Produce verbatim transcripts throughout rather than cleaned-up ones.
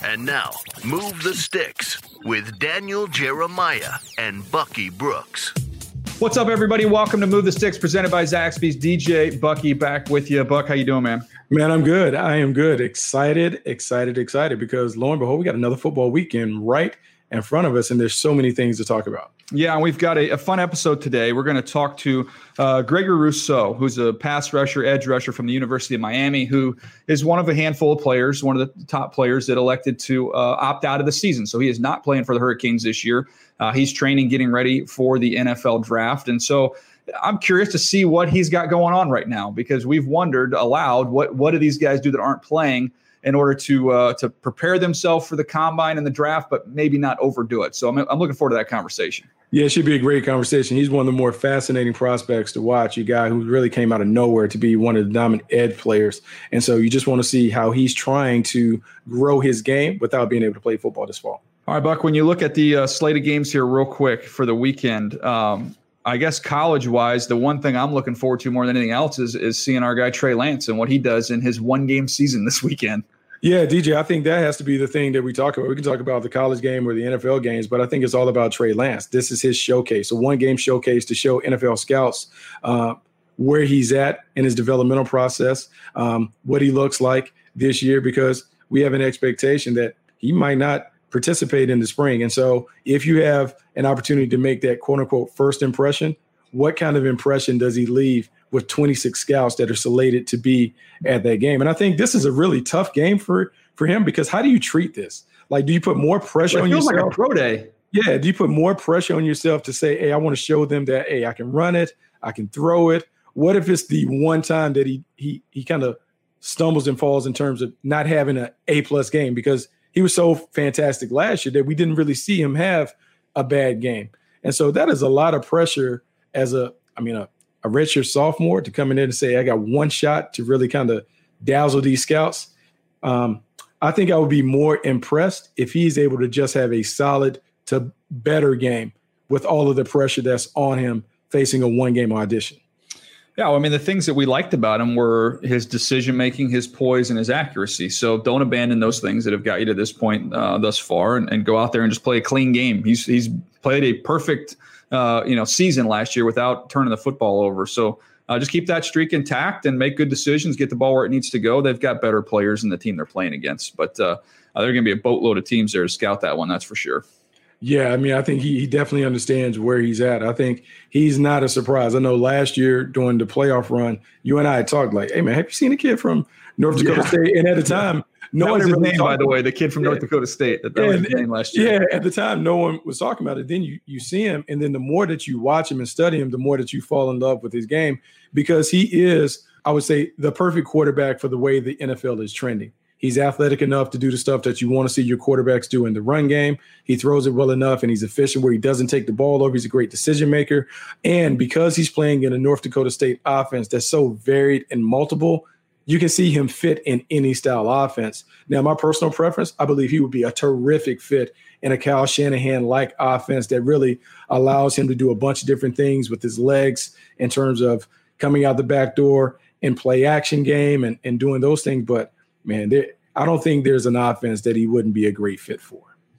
And now, Move the Sticks with Daniel Jeremiah and Bucky Brooks. What's up, everybody? Welcome to Move the Sticks, presented by Zaxby's. D J Bucky back with you. Buck, how you doing, man? Man, I'm good. I am good. Excited, excited, excited, because lo and behold, we got another football weekend right in front of us, and there's so many things to talk about. Yeah, and we've got a, a fun episode today. We're going to talk to uh, Gregory Rousseau, who's a pass rusher, edge rusher from the University of Miami, who is one of a handful of players, one of the top players that elected to uh, opt out of the season. So he is not playing for the Hurricanes this year. Uh, he's training, getting ready for the N F L draft. And so I'm curious to see what he's got going on right now, because we've wondered aloud, what, what do these guys do that aren't playing in order to uh, to prepare themselves for the combine and the draft, but maybe not overdo it. So I'm, I'm looking forward to that conversation. Yeah, it should be a great conversation. He's one of the more fascinating prospects to watch, a guy who really came out of nowhere to be one of the dominant edge players. And so you just want to see how he's trying to grow his game without being able to play football this fall. All right, Buck, when you look at the uh, slate of games here real quick for the weekend, um, I guess college-wise, the one thing I'm looking forward to more than anything else is, is seeing our guy Trey Lance and what he does in his one-game season this weekend. Yeah, D J, I think that has to be the thing that we talk about. We can talk about the college game or the N F L games, but I think it's all about Trey Lance. This is his showcase, a one-game showcase to show N F L scouts uh, where he's at in his developmental process, um, what he looks like this year, because we have an expectation that he might not participate in the spring. And so if you have an opportunity to make that quote-unquote first impression, what kind of impression does he leave with twenty-six scouts that are slated to be at that game? And I think this is a really tough game for, for him, because how do you treat this? Like, do you put more pressure well, on yourself? It feels like a pro day. Yeah. Do you put more pressure on yourself to say, hey, I want to show them that, hey, I can run it, I can throw it. What if it's the one time that he he he kind of stumbles and falls in terms of not having an A-plus game? Because he was so fantastic last year that we didn't really see him have a bad game. And so that is a lot of pressure as a, I mean, a, a redshirt sophomore to come in there and say, I got one shot to really kind of dazzle these scouts. Um, I think I would be more impressed if he's able to just have a solid to better game with all of the pressure that's on him facing a one-game audition. Yeah, well, I mean, the things that we liked about him were his decision-making, his poise, and his accuracy. So don't abandon those things that have got you to this point uh, thus far, and, and go out there and just play a clean game. He's he's played a perfect uh, you know season last year without turning the football over. So uh, just keep that streak intact and make good decisions, get the ball where it needs to go. They've got better players in the team they're playing against, but uh, uh, there are going to be a boatload of teams there to scout that one, that's for sure. Yeah, I mean, I think he, he definitely understands where he's at. I think he's not a surprise. I know last year during the playoff run, you and I had talked like, hey, man, have you seen a kid from North Dakota yeah. State? And at the time, no that one was his really name, by the way, the kid from yeah. North Dakota State. That, that was his name last year. Yeah, at the time, no one was talking about it. Then you, you see him, and then the more that you watch him and study him, the more that you fall in love with his game, because he is, I would say, the perfect quarterback for the way the N F L is trending. He's athletic enough to do the stuff that you want to see your quarterbacks do in the run game. He throws it well enough, and he's efficient where he doesn't take the ball over. He's a great decision maker. And because he's playing in a North Dakota State offense that's so varied and multiple, you can see him fit in any style offense. Now, my personal preference, I believe he would be a terrific fit in a Kyle Shanahan-like offense that really allows him to do a bunch of different things with his legs in terms of coming out the back door and play action game and, and doing those things. But man, there, I don't think there's an offense that he wouldn't be a great fit for.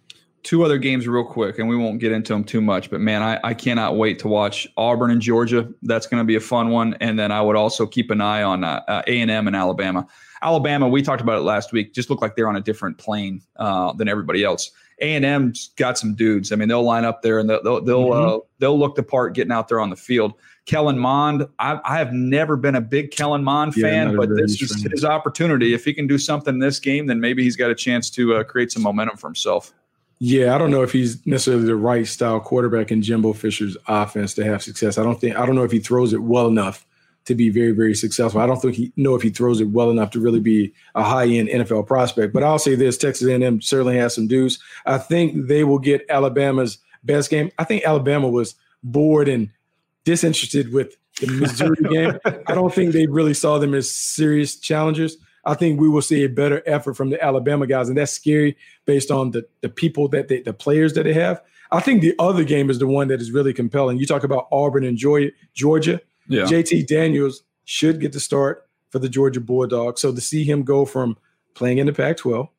Two other games real quick, and we won't get into them too much, but man, I, I cannot wait to watch Auburn and Georgia. That's going to be a fun one. And then I would also keep an eye on uh, uh, A and M and Alabama. Alabama, we talked about it last week, just look like they're on a different plane uh, than everybody else. A and M's got some dudes. I mean, they'll line up there and they'll they'll they'll, mm-hmm. uh, they'll look the part getting out there on the field. Kellen Mond, I, I have never been a big Kellen Mond fan, yeah, but this is friend. his opportunity. If he can do something in this game, then maybe he's got a chance to uh, create some momentum for himself. Yeah, I don't know if he's necessarily the right style quarterback in Jimbo Fisher's offense to have success. I don't think I don't know if he throws it well enough to be very, very successful. I don't think he know if he throws it well enough to really be a high-end N F L prospect. But I'll say this, Texas A and M certainly has some dudes. I think they will get Alabama's best game. I think Alabama was bored and disinterested with the Missouri game. I don't think they really saw them as serious challengers. I think we will see a better effort from the Alabama guys, and that's scary based on the, the people that they, the players that they have. I think the other game is the one that is really compelling. You talk about Auburn and Georgia. Yeah. J T Daniels should get the start for the Georgia Bulldogs. So to see him go from playing in the Pac twelve,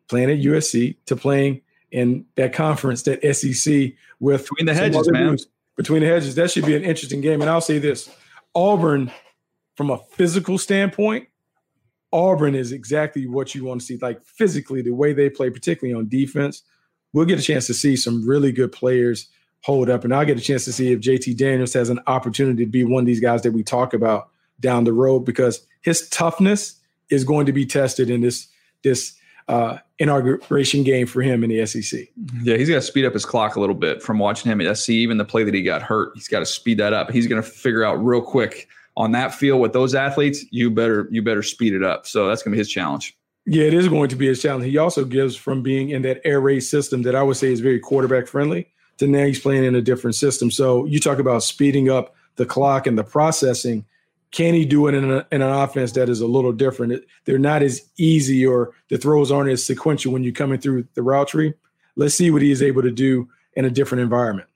playing at U S C to playing in that conference, that S E C with between the hedges, man. Moves. Between the hedges, that should be an interesting game. And I'll say this, Auburn, from a physical standpoint, Auburn is exactly what you want to see. Like physically, the way they play, particularly on defense, we'll get a chance to see some really good players hold up. And I'll get a chance to see if J T Daniels has an opportunity to be one of these guys that we talk about down the road, because his toughness is going to be tested in this, this uh, inauguration game for him in the S E C. Yeah, he's got to speed up his clock a little bit from watching him at S C. Even the play that he got hurt, he's got to speed that up. He's going to figure out real quick on that field with those athletes, you better you better speed it up. So that's going to be his challenge. Yeah, it is going to be his challenge. He also gives from being in that air raid system that I would say is very quarterback friendly to now he's playing in a different system. So you talk about speeding up the clock and the processing. Can he do it in, a, in an offense that is a little different? It, they're not as easy, or the throws aren't as sequential when you're coming through the route tree. Let's see what he is able to do in a different environment.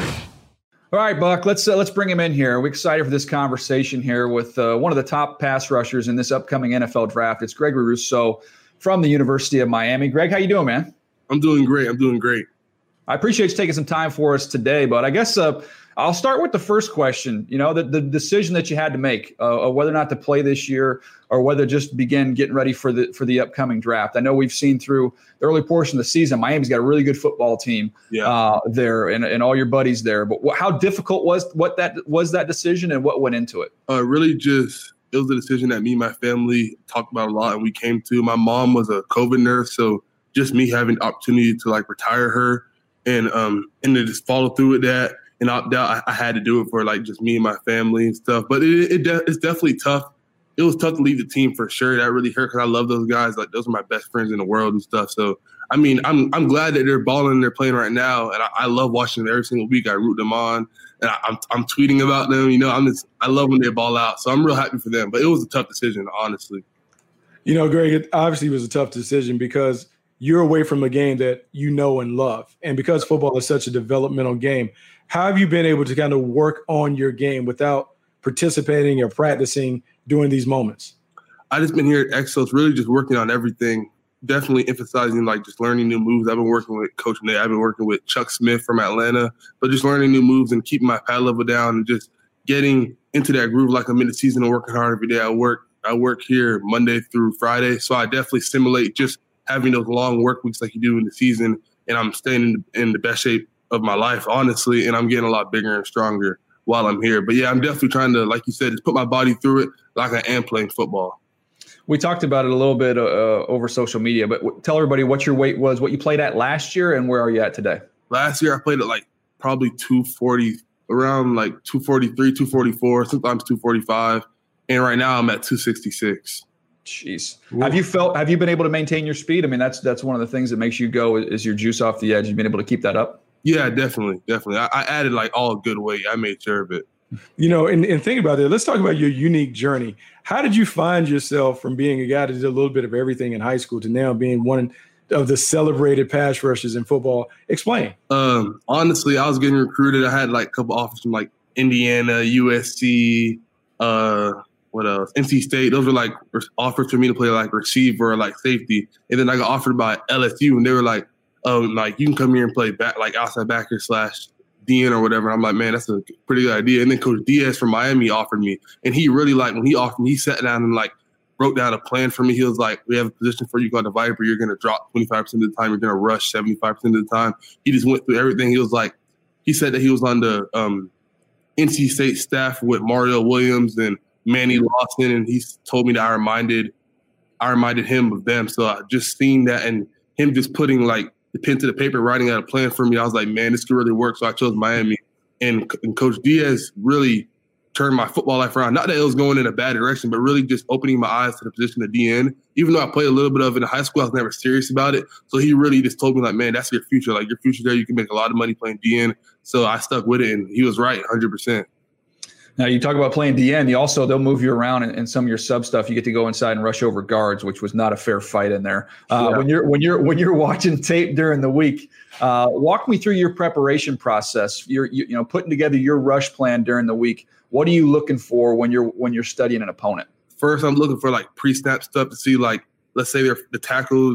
All right, Buck, let's uh, let's bring him in here. We're excited for this conversation here with uh, one of the top pass rushers in this upcoming N F L draft. It's Gregory Rousseau from the University of Miami. Greg, how you doing, man? I'm doing great. I'm doing great. I appreciate you taking some time for us today, but I guess uh, I'll start with the first question. You know, the, the decision that you had to make, uh, whether or not to play this year or whether just begin getting ready for the for the upcoming draft. I know we've seen through the early portion of the season, Miami's got a really good football team yeah. uh, there, and, and all your buddies there. But what, how difficult was what that was that decision, and what went into it? Uh, really, just it was a decision that me and my family talked about a lot, and we came to. My mom was a COVID nurse, so just me having the opportunity to like retire her and um and to just follow through with that and opt out. I, I had to do it for like just me and my family and stuff. But it, it de- it's definitely tough. It was tough to leave the team for sure. That really hurt because I love those guys. Like those are my best friends in the world and stuff. So I mean, I'm I'm glad that they're balling and they're playing right now, and I, I love watching them every single week. I root them on, and I, I'm I'm tweeting about them. You know, I'm just I love when they ball out. So I'm real happy for them. But it was a tough decision, honestly. You know, Greg, it obviously was a tough decision because you're away from a game that you know and love, and because football is such a developmental game, how have you been able to kind of work on your game without participating or practicing during these moments? I just been here at Exos, really just working on everything. Definitely emphasizing like just learning new moves. I've been working with Coach Nate. I've been working with Chuck Smith from Atlanta, but just learning new moves and keeping my pad level down and just getting into that groove like I'm in the season and working hard every day. I work I work here Monday through Friday, so I definitely simulate just having those long work weeks like you do in the season, and I'm staying in, in the best shape of my life, honestly, and I'm getting a lot bigger and stronger while I'm here. But yeah, I'm definitely trying to, like you said, just put my body through it like I am playing football. We talked about it a little bit uh, over social media, but w- tell everybody what your weight was, what you played at last year, and where are you at today? Last year I played at like probably two forty, around like two forty-three, two forty-four, sometimes two forty-five, and right now I'm at two sixty-six. Jeez. Ooh. Have you felt, have you been able to maintain your speed? I mean, that's that's one of the things that makes you go is your juice off the edge. You've been able to keep that up? Yeah, definitely. Definitely. I, I added like all good weight. I made sure of it. You know, and, and think about it. Let's talk about your unique journey. How did you find yourself from being a guy that did a little bit of everything in high school to now being one of the celebrated pass rushers in football? Explain. Um, honestly, I was getting recruited. I had like a couple offers from like Indiana, U S C, uh, what else? N C State. Those were like offers for me to play like receiver or like safety. And then I got offered by L S U, and they were like, "Oh, like you can come here and play back, like outside backer slash D N or whatever." I'm like, man, that's a pretty good idea. And then Coach Diaz from Miami offered me, and he really like when he offered me, he sat down and like wrote down a plan for me. He was like, "We have a position for you called the Viper. You're going to drop twenty-five percent of the time. You're going to rush seventy-five percent of the time." He just went through everything. He was like, he said that he was on the um, N C State staff with Mario Williams and Manny Lawson, and he told me that I reminded, I reminded him of them. So I just seen that and him just putting like the pen to the paper, writing out a plan for me. I was like, man, this could really work. So I chose Miami, and, and Coach Diaz really turned my football life around. Not that it was going in a bad direction, but really just opening my eyes to the position of D N. Even though I played a little bit of it in high school, I was never serious about it. So he really just told me like, man, that's your future. Like your future there, you can make a lot of money playing D N. So I stuck with it, and he was right, one hundred percent. Now, you talk about playing D N. You also, they'll move you around in, in some of your sub stuff. You get to go inside and rush over guards, which was not a fair fight in there. Uh, yeah. When you're when you're when you're watching tape during the week, uh, walk me through your preparation process. You're you, you know putting together your rush plan during the week. What are you looking for when you're when you're studying an opponent? First, I'm looking for like pre-snap stuff to see like, let's say they're the tackle,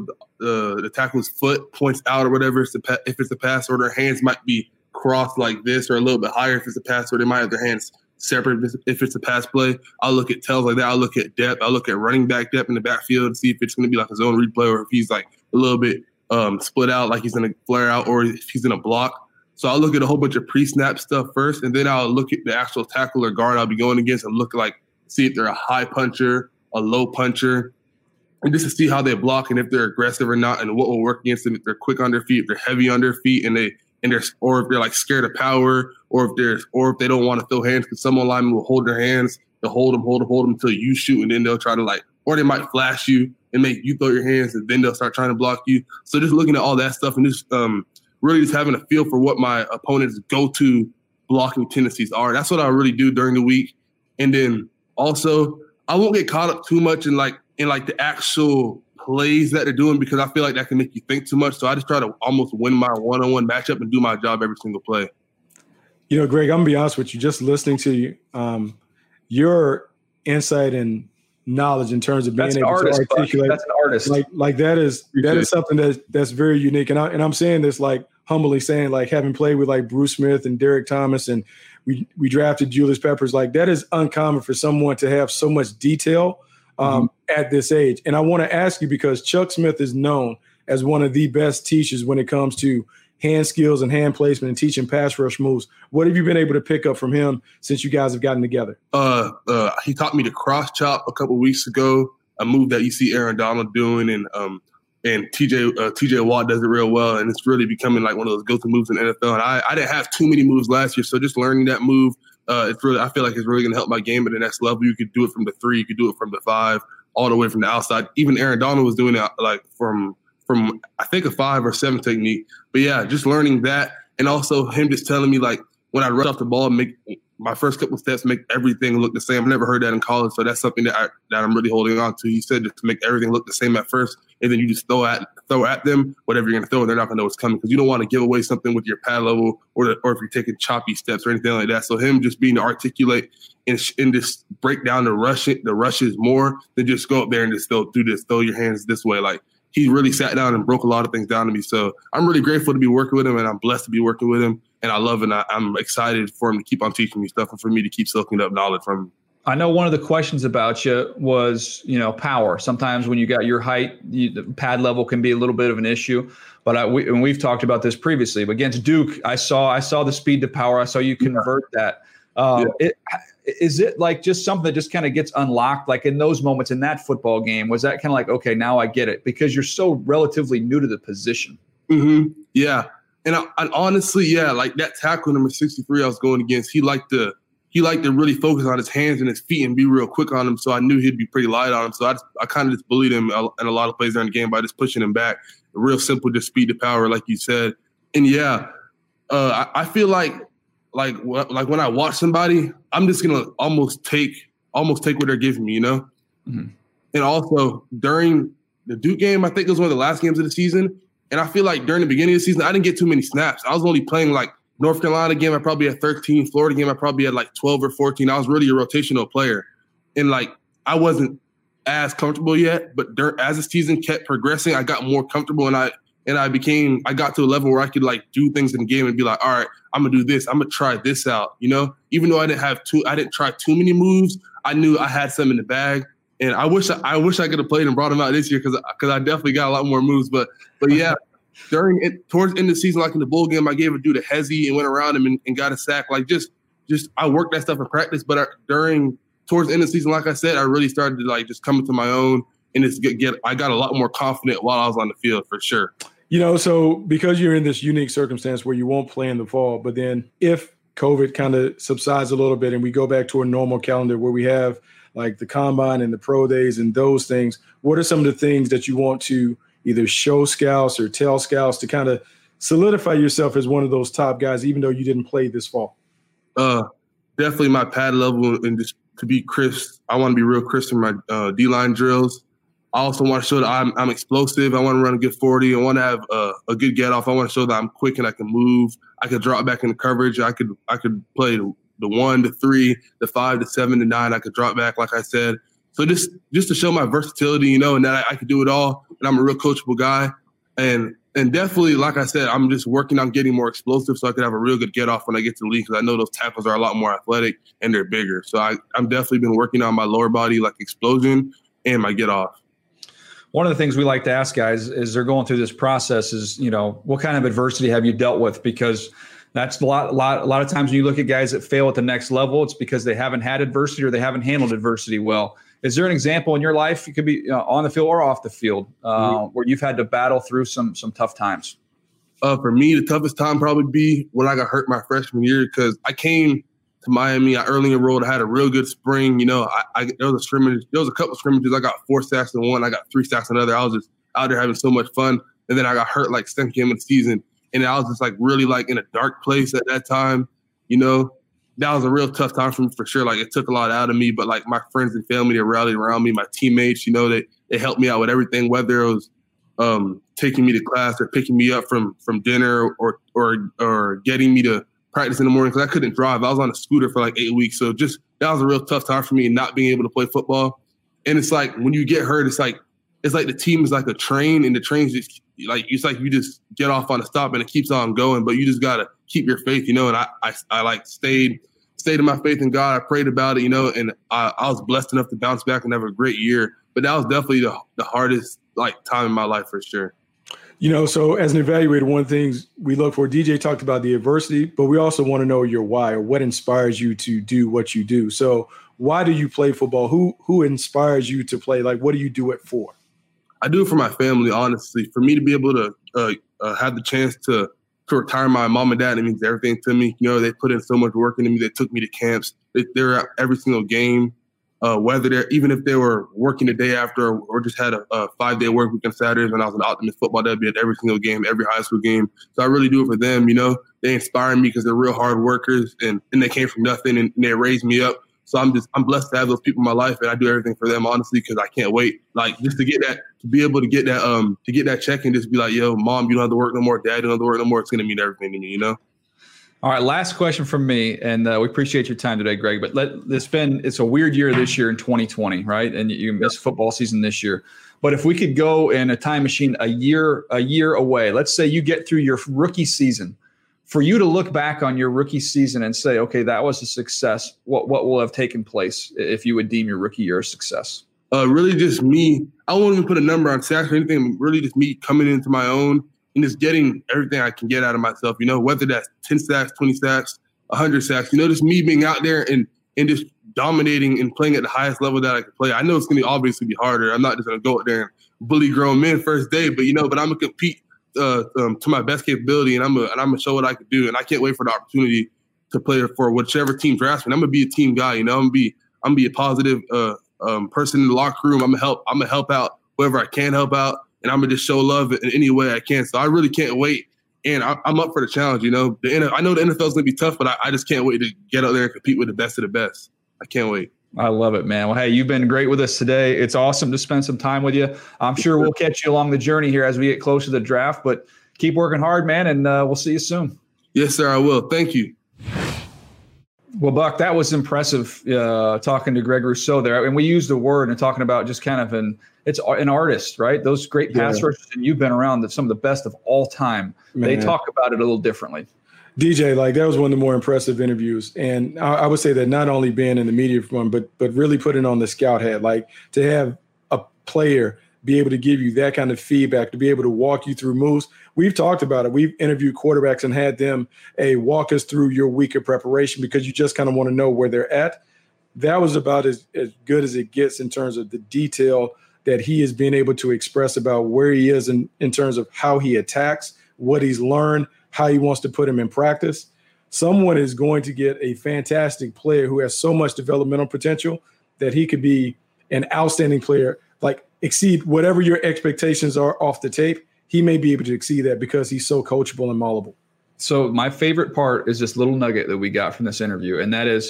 uh, the tackle's foot points out or whatever, if it's a pass, or their hands might be crossed like this or a little bit higher if it's a pass, or they might have their hands separate if it's a pass play. I'll look at tells like that. I'll look at depth. I'll look at running back depth in the backfield and see if it's going to be like a zone read play or if he's like a little bit um, split out, like he's going to flare out, or if he's going to block. So I'll look at a whole bunch of pre-snap stuff first, and then I'll look at the actual tackle or guard I'll be going against and look like, see if they're a high puncher, a low puncher, and just to see how they block and if they're aggressive or not, and what will work against them. If they're quick on their feet, if they're heavy on their feet, and they and they're or if they're like scared of power, or if they're or if they don't want to throw hands, because some linemen will hold their hands, they'll hold them, hold them, hold them until you shoot, and then they'll try to like, or they might flash you and make you throw your hands, and then they'll start trying to block you. So just looking at all that stuff and just um. really just having a feel for what my opponent's go-to blocking tendencies are. That's what I really do during the week. And then also, I won't get caught up too much in like in like the actual plays that they're doing, because I feel like that can make you think too much. So I just try to almost win my one-on-one matchup and do my job every single play. You know, Greg, I'm going to be honest with you. Just listening to you, um, your insight and knowledge in terms of being that's able artist, to articulate. That's an artist. Like, like that is that is something that that's very unique. And I and I'm saying this like humbly saying, like having played with like Bruce Smith and Derek Thomas, and we we drafted Julius Peppers. Like that is uncommon for someone to have so much detail um, mm-hmm. at this age. And I want to ask you, because Chuck Smith is known as one of the best teachers when it comes to hand skills and hand placement and teaching pass rush moves. What have you been able to pick up from him since you guys have gotten together? Uh, uh, he taught me to cross chop a couple weeks ago, a move that you see Aaron Donald doing, and um, and T J uh, T J Watt does it real well, and it's really becoming like one of those go-to moves in the N F L. And I, I didn't have too many moves last year, so just learning that move, uh, it's really I feel like it's really going to help my game at the next level. You could do it from the three, you could do it from the five, all the way from the outside. Even Aaron Donald was doing it like from from I think a five or seven technique. But yeah, just learning that, and also him just telling me like when I rush off the ball, make my first couple of steps make everything look the same. I've never heard that in college, so that's something that I that I'm really holding on to. He said just to make everything look the same at first, and then you just throw at throw at them whatever you're going to throw, and they're not going to know what's coming, because you don't want to give away something with your pad level, or the, or if you're taking choppy steps or anything like that. So him just being to articulate and, and just break down the rush the rushes more than just go up there and just throw, do this, throw your hands this way. Like he really sat down and broke a lot of things down to me. So I'm really grateful to be working with him, and I'm blessed to be working with him. And I love it. And I, I'm excited for him to keep on teaching me stuff and for me to keep soaking up knowledge from him. I know one of the questions about you was, you know, power. Sometimes when you got your height, you, the pad level can be a little bit of an issue. But I, we, and we've talked about this previously. But against Duke, I saw I saw the speed to power. I saw you convert yeah. that. Um, yeah. it, is it like just something that just kind of gets unlocked? Like in those moments in that football game, was that kind of like, okay, now I get it, because you're so relatively new to the position? Mm-hmm. Yeah. And, I, and honestly, yeah, like that tackle number sixty-three I was going against, he liked to he liked to really focus on his hands and his feet and be real quick on him. So I knew he'd be pretty light on him. So I just, I kind of just bullied him in a lot of plays during the game by just pushing him back. Real simple, just speed to power, like you said. And yeah, uh, I, I feel like like like when I watch somebody, I'm just gonna almost take almost take what they're giving me, you know. Mm-hmm. And also during the Duke game, I think it was one of the last games of the season. And I feel like during the beginning of the season, I didn't get too many snaps. I was only playing like North Carolina game, I probably had thirteen. Florida game, I probably had like twelve or fourteen. I was really a rotational player. And like, I wasn't as comfortable yet, but during, as the season kept progressing, I got more comfortable, and I and I became, I got to a level where I could like do things in the game and be like, all right, I'm gonna do this. I'm gonna try this out, you know? Even though I didn't have too, I didn't try too many moves, I knew I had some in the bag. And I wish I, I wish I could have played and brought them out this year, because because I definitely got a lot more moves. But but yeah, during it towards the end of the season, like in the bowl game, I gave a dude a hezzy and went around him and, and got a sack. Like just just I worked that stuff in practice. But I, during towards the end of the season, like I said, I really started to like just come into my own, and it's get, get I got a lot more confident while I was on the field, for sure. You know, so because you're in this unique circumstance where you won't play in the fall, but then if COVID kind of subsides a little bit and we go back to a normal calendar where we have like the combine and the pro days and those things, what are some of the things that you want to either show scouts or tell scouts to kind of solidify yourself as one of those top guys, even though you didn't play this fall? Uh, definitely my pad level, and just to be crisp. I want to be real crisp in my uh, D-line drills. I also want to show that I'm, I'm explosive. I want to run a good forty. I want to have a, a good get off. I want to show that I'm quick and I can move. I could drop back into coverage. I could I could play the, the one, the three, the five, the seven, the nine. I could drop back, like I said. So just just to show my versatility, you know, and that I, I could do it all, and I'm a real coachable guy, and and definitely, like I said, I'm just working on getting more explosive so I could have a real good get off when I get to the league, because I know those tackles are a lot more athletic and they're bigger. So I I'm definitely been working on my lower body, like explosion, and my get off. One of the things we like to ask guys as they're going through this process is, you know, what kind of adversity have you dealt with? Because that's a lot, a lot, a lot of times when you look at guys that fail at the next level, it's because they haven't had adversity or they haven't handled adversity well. Is there an example in your life, it could be uh, on the field or off the field, uh, mm-hmm. where you've had to battle through some some tough times? Uh, for me, the toughest time probably be when I got hurt my freshman year, because I came to Miami. I early enrolled. I had a real good spring. You know, I, I there was a scrimmage. There was a couple scrimmages. I got four sacks in one. I got three sacks in another. I was just out there having so much fun. And then I got hurt like second game of the season. And I was just like really like in a dark place at that time. You know, that was a real tough time for me for sure. Like it took a lot out of me. But like my friends and family, they rallied around me. My teammates, you know, they they helped me out with everything, whether it was um, taking me to class or picking me up from from dinner or or or getting me to practice in the morning, because I couldn't drive. I was on a scooter for like eight weeks. So just that was a real tough time for me, not being able to play football. And it's like when you get hurt, it's like it's like the team is like a train, and the train's just like it's like you just get off on a stop and it keeps on going. But you just gotta keep your faith, you know. And I I, I like stayed stayed in my faith in God. I prayed about it, you know, and I, I was blessed enough to bounce back and have a great year. But that was definitely the the hardest like time in my life for sure. You know, so as an evaluator, one of the things we look for, D J talked about the adversity, but we also want to know your why, or what inspires you to do what you do. So why do you play football? Who who inspires you to play? Like, what do you do it for? I do it for my family, honestly. For me to be able to uh, uh, have the chance to, to retire my mom and dad, it means everything to me. You know, they put in so much work into me. They took me to camps. They, they were at every single game. Uh, whether they're, even if they were working the day after or, or just had a, a five-day work week on Saturdays when I was an Optimist football, they'd be at every single game, every high school game. So I really do it for them, you know. They inspire me because they're real hard workers, and, and they came from nothing, and, and they raised me up. So I'm just I'm blessed to have those people in my life, and I do everything for them, honestly, because I can't wait. Like just to get that, to be able to get that, um, to get that check and just be like, yo, mom, you don't have to work no more. Dad, you don't have to work no more. It's gonna mean everything to me, you know. All right, last question from me, and uh, we appreciate your time today, Greg. But let it's been it's a weird year this year in twenty twenty, right? And you missed football season this year. But if we could go in a time machine a year a year away, let's say you get through your rookie season, for you to look back on your rookie season and say, okay, that was a success. What what will have taken place if you would deem your rookie year a success? Uh, really, just me. I won't even put a number on sacks or anything. Really, just me coming into my own and just getting everything I can get out of myself, you know, whether that's ten sacks, twenty sacks, one hundred sacks, you know, just me being out there and, and just dominating and playing at the highest level that I can play. I know it's going to obviously be harder. I'm not just going to go out there and bully grown men first day, but, you know, but I'm going to compete uh, um, to my best capability, and I'm going and I'm to show what I can do. And I can't wait for the opportunity to play for whichever team drafts me. I'm going to be a team guy, you know, I'm going to be, I'm going to be a positive uh, um, person in the locker room. I'm going to help, I'm going to help out whoever I can help out. And I'm going to just show love in any way I can. So I really can't wait. And I, I'm up for the challenge, you know. The N F L, I know the N F L is going to be tough, but I, I just can't wait to get out there and compete with the best of the best. I can't wait. I love it, man. Well, hey, you've been great with us today. It's awesome to spend some time with you. I'm sure we'll catch you along the journey here as we get closer to the draft. But keep working hard, man, and uh, we'll see you soon. Yes, sir, I will. Thank you. Well, Buck, that was impressive uh, talking to Greg Rousseau there. And we used the word and talking about just kind of an it's an artist, right? Those great pass yeah. rushers, and you've been around some of the best of all time. Man. They talk about it a little differently. D J, like that was one of the more impressive interviews. And I, I would say that not only being in the media front, but but really putting on the scout hat, like to have a player be able to give you that kind of feedback, to be able to walk you through moves. We've talked about it. We've interviewed quarterbacks and had them, hey, walk us through your week of preparation, because you just kind of want to know where they're at. That was about as, as good as it gets in terms of the detail that he has been able to express about where he is in, in terms of how he attacks, what he's learned, how he wants to put him in practice. Someone is going to get a fantastic player who has so much developmental potential that he could be an outstanding player, like exceed whatever your expectations are off the tape. He may be able to exceed that because he's so coachable and malleable. So my favorite part is this little nugget that we got from this interview, and that is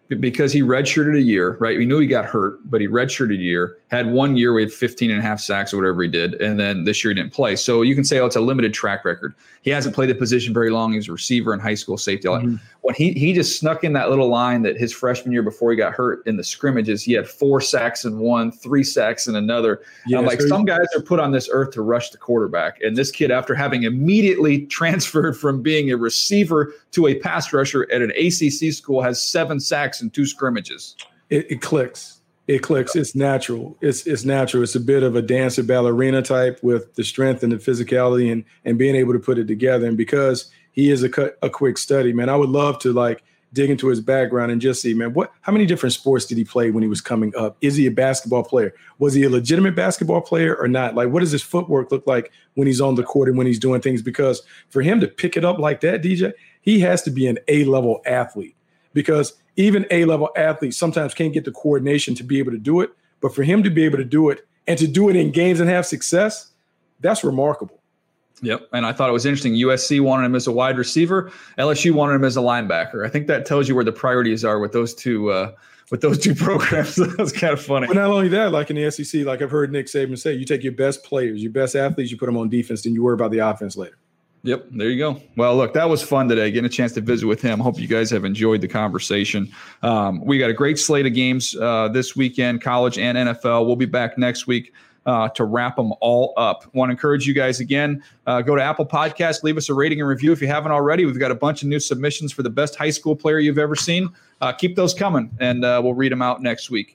because he redshirted a year, right? We knew he got hurt, but he redshirted a year, had one year with fifteen and a half sacks or whatever he did, and then this year he didn't play. So you can say, oh, it's a limited track record. He hasn't played the position very long. He was a receiver in high school, safety. Mm-hmm. When he he just snuck in that little line that his freshman year before he got hurt in the scrimmages, he had four sacks in one, three sacks in another. Yeah, I'm like, so some guys are put on this earth to rush the quarterback. And this kid, after having immediately transferred from being a receiver to a pass rusher at an A C C school, has seven sacks and two scrimmages. It, it clicks. It clicks. It's natural. It's it's natural. It's a bit of a dancer ballerina type with the strength and the physicality and and being able to put it together. And because he is a cut, a quick study, man, I would love to like dig into his background and just see, man, what how many different sports did he play when he was coming up? Is he a basketball player? Was he a legitimate basketball player or not? Like, what does his footwork look like when he's on the court and when he's doing things? Because for him to pick it up like that, D J, he has to be an A-level athlete, because even A-level athletes sometimes can't get the coordination to be able to do it. But for him to be able to do it and to do it in games and have success, that's remarkable. Yep. And I thought it was interesting. U S C wanted him as a wide receiver. L S U wanted him as a linebacker. I think that tells you where the priorities are with those two uh, with those two programs. That's kind of funny. But not only that, like in the S E C, like I've heard Nick Saban say, you take your best players, your best athletes, you put them on defense, then you worry about the offense later. Yep, there you go. Well, look, that was fun today, getting a chance to visit with him. Hope you guys have enjoyed the conversation. Um, we got a great slate of games uh, this weekend, college and N F L. We'll be back next week uh, to wrap them all up. Want to encourage you guys again, uh, go to Apple Podcasts, leave us a rating and review if you haven't already. We've got a bunch of new submissions for the best high school player you've ever seen. Uh, keep those coming, and uh, we'll read them out next week.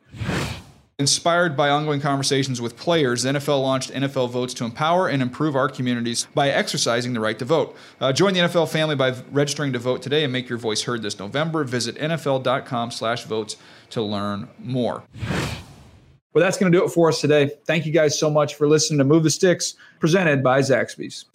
Inspired by ongoing conversations with players, the N F L launched N F L Votes to empower and improve our communities by exercising the right to vote. Uh, join the N F L family by registering to vote today and make your voice heard this November. Visit N F L dot com slash votes to learn more. Well, that's going to do it for us today. Thank you guys so much for listening to Move the Sticks, presented by Zaxby's.